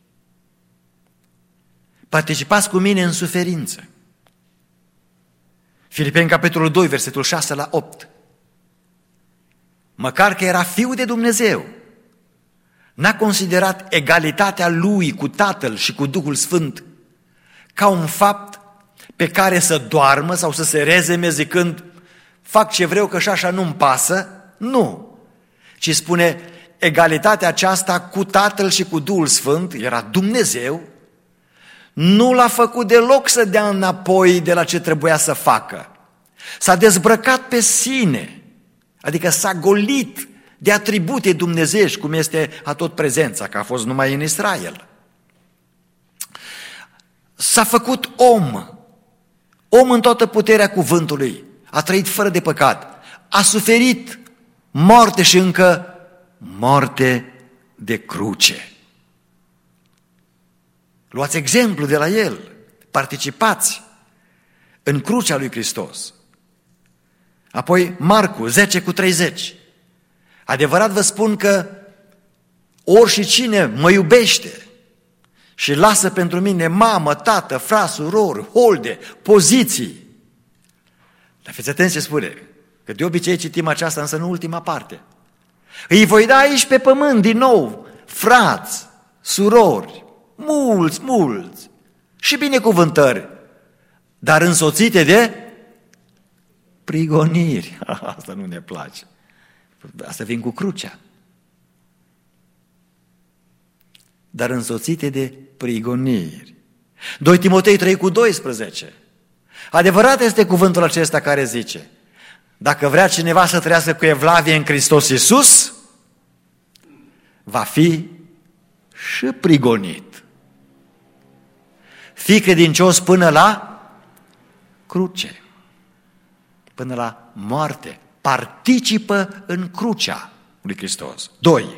Participați cu mine în suferință. Filipeni, capitolul doi, versetul șase la opt. Măcar că era Fiul de Dumnezeu, n-a considerat egalitatea Lui cu Tatăl și cu Duhul Sfânt ca un fapt pe care să doarmă sau să se rezeme zicând, fac ce vreau că și așa nu-mi pasă. Nu, ci spune, egalitatea aceasta cu Tatăl și cu Duhul Sfânt, era Dumnezeu, nu l-a făcut deloc să dea înapoi de la ce trebuia să facă. S-a dezbrăcat pe sine, adică s-a golit de atribute dumnezeiești, cum este atot prezența, că a fost numai în Israel. s-a făcut om, om în toată puterea cuvântului, a trăit fără de păcat, a suferit moarte și încă moarte de cruce. Luați exemplu de la el, participați în crucea lui Hristos. Apoi Marcu zece cu treizeci. Adevărat vă spun că oricine mă iubește și lasă pentru mine mamă, tată, fra, surori, holde, poziții. Dar fiți atenți ce spune, că de obicei citim aceasta, însă nu ultima parte. Îi voi da aici pe pământ din nou frați, surori, mulți, mulți și binecuvântări, dar însoțite de prigoniri. Asta nu ne place. Asta vin cu crucea. Dar însoțite de prigoniri. doi Timotei trei cu doisprezece. Adevărat este cuvântul acesta care zice: dacă vrea cineva să trăiască cu evlavie în Hristos Iisus, va fi și prigonit. Fii credincios până la cruce, până la moarte. Participă în crucea lui Hristos. Doi.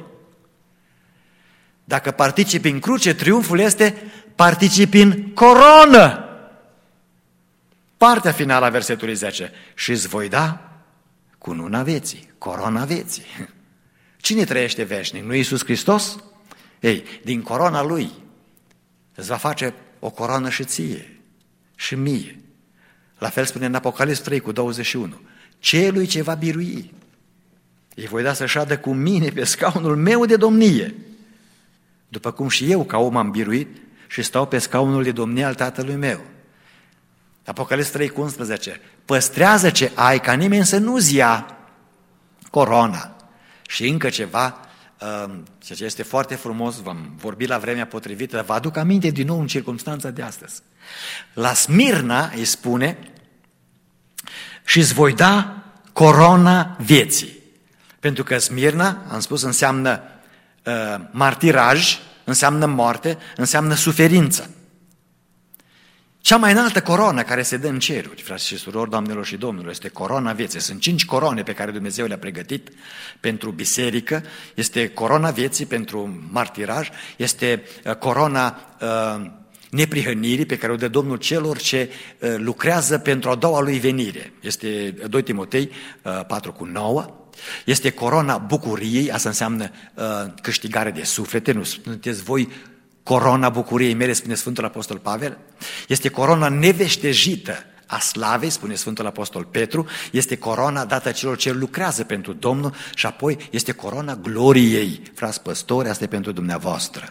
Dacă participi în cruce, triumful este participi în coronă. Partea finală a versetului zece. Și îți voi da cununa vieții, corona vieții. Cine trăiește veșnic? Nu Iisus Hristos? Ei, din corona Lui îți va face o coroană și ție și mie. La fel spune în Apocalips trei cu douăzeci și unu. Celui ce va birui, îi voi da să șadă cu mine pe scaunul meu de domnie, după cum și eu ca om am biruit și stau pe scaunul de domnie al Tatălui meu. Apocalips trei cu unsprezece. Păstrează ce ai, ca nimeni să nu-ți ia corona. Și încă ceva, ceea ce este foarte frumos, vom vorbi la vremea potrivită, dar vă aduc aminte din nou în circumstanța de astăzi. La Smirna îi spune: și îți voi da corona vieții. Pentru că Smirna, am spus, înseamnă uh, martiraj, înseamnă moarte, înseamnă suferință. Cea mai înaltă coroană care se dă în ceruri, frați și surori, doamnelor și domnilor, este corona vieții. Sunt cinci coroane pe care Dumnezeu le-a pregătit pentru biserică. Este corona vieții pentru martiraj, este corona uh, neprihănirii pe care o dă Domnul celor ce uh, lucrează pentru a doua lui venire. Este doi Timotei uh, patru cu nouă. Este corona bucuriei, asta înseamnă uh, câștigare de suflete, nu sunteți voi corona bucuriei mele, spune Sfântul Apostol Pavel. Este corona neveștejită a slavei, spune Sfântul Apostol Petru. Este corona dată celor ce lucrează pentru Domnul și apoi este corona gloriei. Frați păstori, asta e pentru dumneavoastră.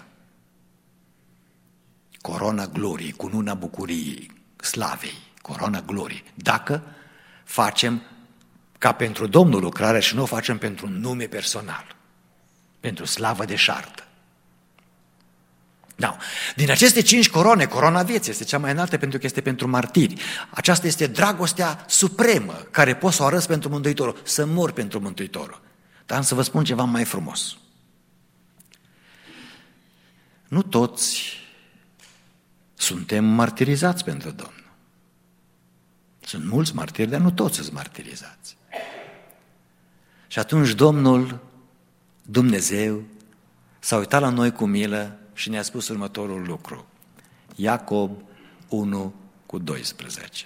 Corona gloriei, cununa bucuriei, slavei, corona gloriei. Dacă facem ca pentru Domnul lucrarea și nu o facem pentru un nume personal, pentru slavă deșartă. Da. Din aceste cinci coroane, corona vieții este cea mai înaltă pentru că este pentru martiri. Aceasta este dragostea supremă care poți să o arăți pentru Mântuitorul, să mor pentru Mântuitorul. Dar am să vă spun ceva mai frumos. Nu toți suntem martirizați pentru Domnul. Sunt mulți martiri, dar nu toți sunt martirizați. Și atunci Domnul, Dumnezeu, s-a uitat la noi cu milă și ne-a spus următorul lucru. Iacob unu cu doisprezece.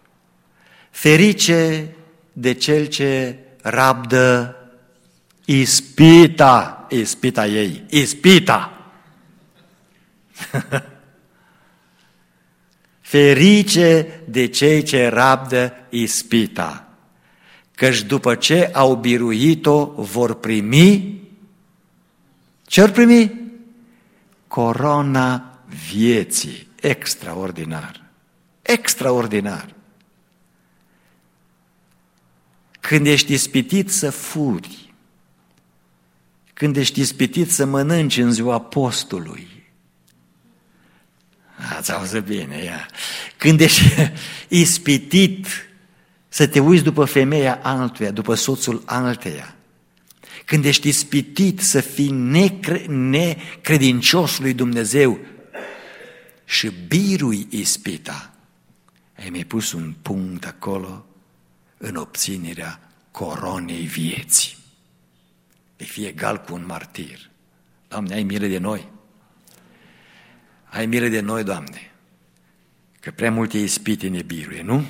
Ferice de cel ce rabdă ispita, ispita ei, ispita. Ferice de cei ce rabdă ispita, căci după ce au biruit-o vor primi, ce vor primi? Corona vieții. Extraordinar. Extraordinar. Când ești ispitit să furi, când ești ispitit să mănânci în ziua postului, ați auzit bine, ia. Când ești ispitit să te uiți după femeia altuia, după soțul alteia, când ești ispitit să fii necre- necredincios lui Dumnezeu și birui ispita, ai mai pus un punct acolo în obținerea coronei vieții. Vei fi egal cu un martir. Doamne, ai milă de noi. Ai milă de noi, Doamne, că prea multe ispite ne biruie, nu?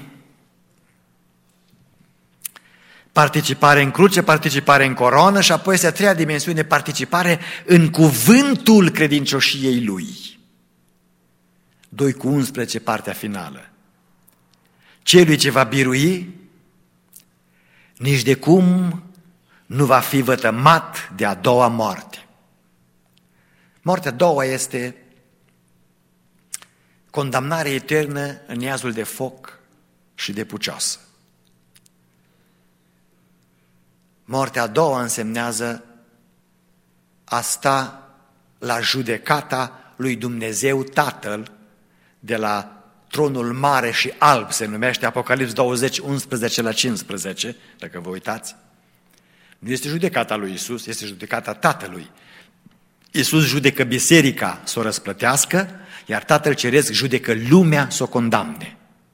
Participare în cruce, participare în coroană și apoi este a treia dimensiune, participare în cuvântul credincioșiei Lui. doi cu unsprezece, partea finală. Celui ce va birui, nici de cum nu va fi vătămat de a doua moarte. Moartea a doua este condamnare eternă în iazul de foc și de pucioasă. Moartea a doua însemnează a sta la judecata lui Dumnezeu Tatăl de la tronul mare și alb, se numește Apocalips douăzeci, unsprezece la cincisprezece, dacă vă uitați. Nu este judecata lui Iisus, este judecata Tatălui. Iisus judecă biserica să o răsplătească, iar Tatăl Ceresc judecă lumea să o condamne.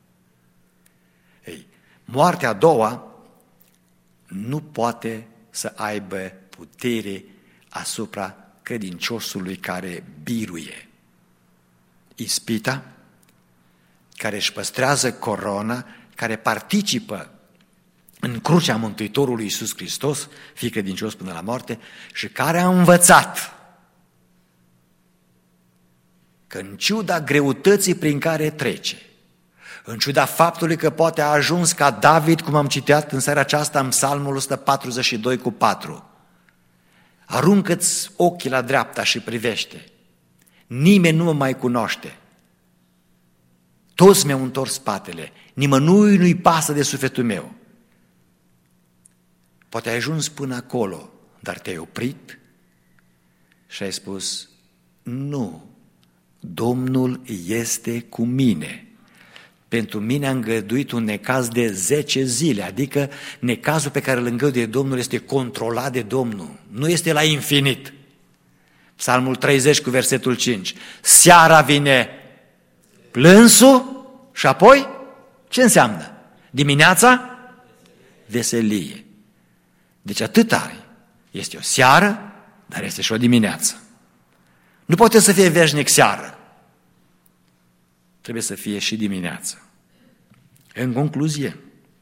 Ei, moartea a doua nu poate să aibă putere asupra credinciosului care biruie. Ispita, care își păstrează corona, care participă în crucea Mântuitorului Iisus Hristos, fie credincios până la moarte, și care a învățat că în ciuda greutății prin care trece, în ciuda faptului că poate a ajuns ca David, cum am citit în seara aceasta în Psalmul o sută patruzeci și doi cu patru, aruncă-ți ochii la dreapta și privește, nimeni nu mă mai cunoaște, toți mi-au întors spatele, nimănui nu-i pasă de sufletul meu. Poate ai ajuns până acolo, dar te-ai oprit și ai spus, nu, Domnul este cu mine. Pentru mine a îngăduit un necaz de zece zile, adică necazul pe care îl îngăduie Domnul este controlat de Domnul, nu este la infinit. Psalmul treizeci cu versetul cinci. Seara vine plânsul și apoi ce înseamnă? Dimineața? Veselie. Deci atât are. Este o seară, dar este și o dimineață. Nu poate să fie veșnic seară. Trebuie să fie și dimineață. În concluzie,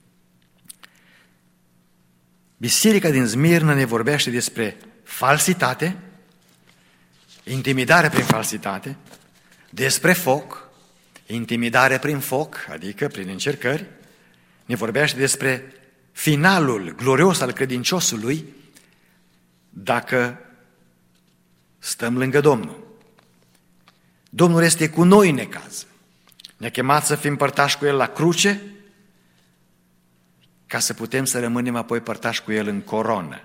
Biserica din Smirna ne vorbește despre falsitate, intimidare prin falsitate, despre foc, intimidare prin foc, adică prin încercări, ne vorbește despre finalul glorios al credinciosului dacă stăm lângă Domnul. Domnul este cu noi în necaz. Ne-a chemat să fim părtași cu El la cruce, ca să putem să rămânem apoi părtași cu El în coronă.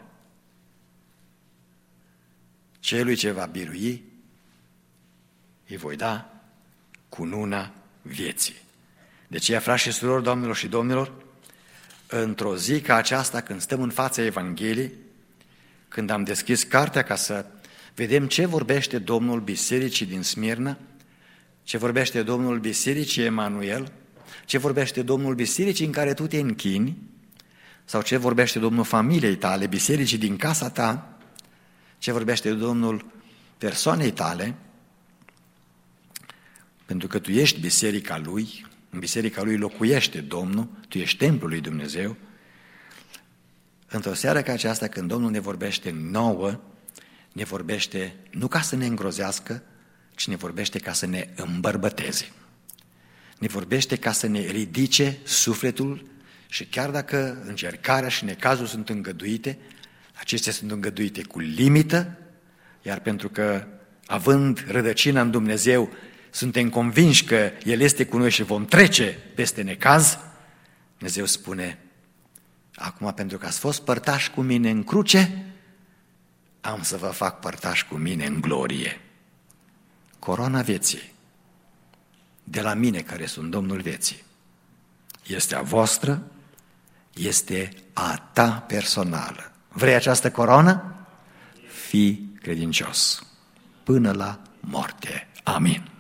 Celui ce va birui, îi voi da cununa vieții. De aceea, frați și surori, doamnelor și domnilor, într-o zi ca aceasta, când stăm în fața Evangheliei, când am deschis cartea ca să vedem ce vorbește Domnul Bisericii din Smirna, ce vorbește Domnul Bisericii Emanuel, ce vorbește Domnul Bisericii în care tu te închini, sau ce vorbește Domnul familiei tale, bisericii din casa ta, ce vorbește Domnul persoanei tale, pentru că tu ești biserica Lui, în biserica Lui locuiește Domnul, tu ești templul lui Dumnezeu. Într-o seară ca aceasta, când Domnul ne vorbește nouă, ne vorbește nu ca să ne îngrozească, ci ne vorbește ca să ne îmbărbăteze. Ne vorbește ca să ne ridice sufletul și chiar dacă încercarea și necazul sunt îngăduite, acestea sunt îngăduite cu limită, iar pentru că, având rădăcina în Dumnezeu, suntem convinși că El este cu noi și vom trece peste necaz, Dumnezeu spune, acum pentru că ați fost părtași cu mine în cruce, am să vă fac părtași cu mine în glorie. Coroana vieții, de la mine care sunt Domnul vieții, este a voastră, este a ta personală. Vrei această coroană? Fii credincios până la moarte. Amin.